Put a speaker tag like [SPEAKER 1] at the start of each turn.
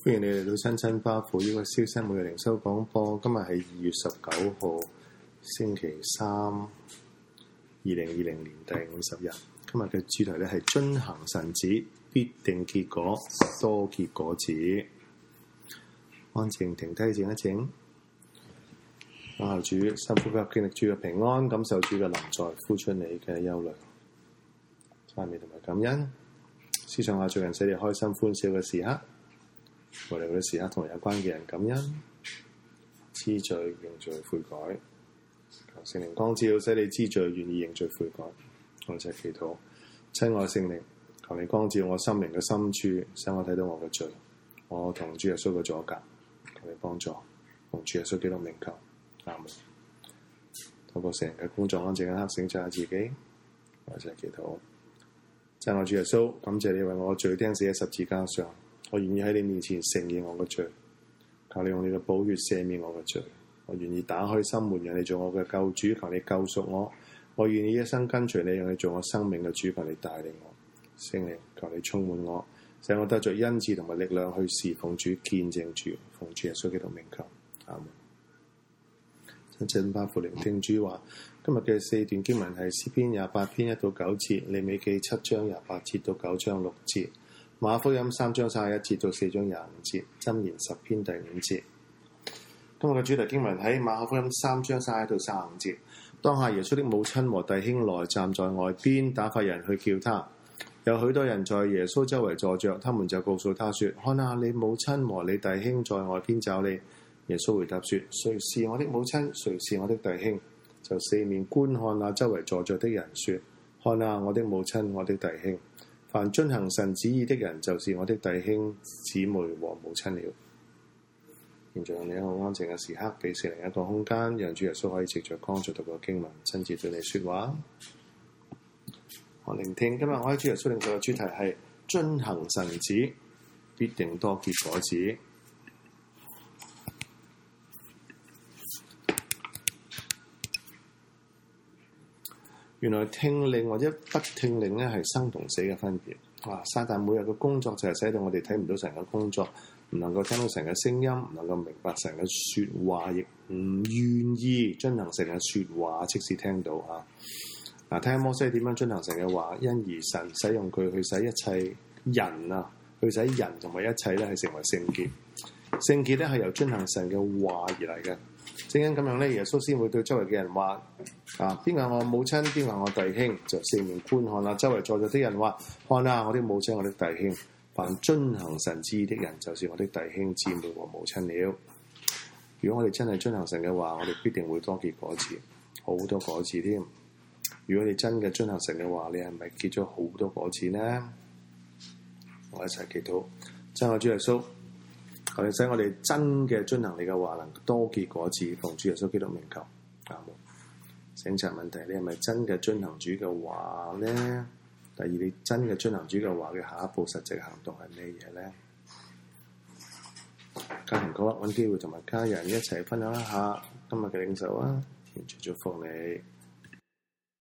[SPEAKER 1] 歡迎你嚟到親親巴父呢個消息每日靈修廣播。今日係2月19號星期三，2020年第50日。今日嘅主題咧係遵行神旨，必定結果，多結果子。安靜停低靜一靜，等候主深呼吸，經歷主嘅平安，感受主嘅臨在，呼出你嘅憂慮、讚美同埋感恩。思想下最近使你開心歡笑嘅時刻，我哋嗰啲時刻同有關嘅人感恩、知罪、認罪、悔改，求聖靈光照，使你知罪、願意認罪悔改。我就係祈禱，親愛聖靈，求你光照我心靈嘅深處，使我睇到我嘅罪，我同主耶穌嘅阻隔，求你幫助，同主耶穌基督名求，阿門。透過聖靈嘅工作，安靜一刻省察下自己，我就係祈禱，親愛主耶穌，感謝你為我罪釘死喺十字架上。我願意喺你面前承認我嘅罪，求你用你嘅寶血赦免我嘅罪。我願意打開心門，讓你做我嘅救主，求你救贖我。我願意一生跟隨你，讓你做我生命嘅主，求你帶領我。聖靈，求你充滿我，使我得着恩賜同埋力量去侍奉主、見證主。奉主耶穌基督名求，阿門。親親巴父聆聽主話，今日嘅4段經文係詩篇28篇1到9節，利未記7章28節到9章6節。馬可福音3章31節到4章25節，箴言10篇第5節。今日嘅主題經文喺馬可福音3章31到35節。當下耶穌的母親和弟兄來站在外邊，打發人去叫他。有許多人在耶穌周圍坐着，他們就告訴他說：看啊，你母親和你弟兄在外邊找你。耶穌回答說：誰是我的母親？誰是我的弟兄？就四面觀看那周圍坐着的人，說：看啊，我的母親，我的弟兄。凡遵行神旨意的人，就是我的弟兄姊妹和母親了。現在用你一個安靜嘅時刻，俾聖靈一個空間，讓主耶穌可以藉着剛才讀嘅經文，親自對你說話。我聆聽今日我喺主耶穌領受嘅主題係遵行神旨，必定多結果子。原來聽令或者不聽令咧，係生同死嘅分別。撒旦每日嘅工作就係使到我哋睇唔到神嘅工作，唔能夠聽到神嘅聲音，唔能夠明白神嘅説話，亦唔願意遵行神嘅説話。即使聽到睇下摩西點樣遵行神嘅話，因而神使用佢去使一切人去使人同埋一切咧係成為聖潔。聖潔咧係由遵行神嘅話而嚟嘅。正因咁樣咧，耶穌先會對周圍嘅人話：邊個係我母親，邊個係我弟兄？就四面觀看啦。周圍坐着啲人話：看啊，我的母親，我的弟兄。凡遵行神旨意的人，就是我的弟兄姊妹和母親了。如果我哋真係遵行神嘅話，我哋必定會多結果子，好多果子添。如果你真嘅遵行神嘅話，你係咪結咗好多果子呢？我一齊祈禱，親愛主耶穌，求你使我哋真嘅遵行你嘅話，能多結果子。奉主耶穌基督名求，阿門。省察問題，你係咪真嘅遵行主嘅話呢？第二，你真嘅遵行主嘅話嘅下一步實際行動係咩嘢呢？家庭嗰刻揾機會同埋家人一齊分享一下今日嘅領受啊！願主祝福你。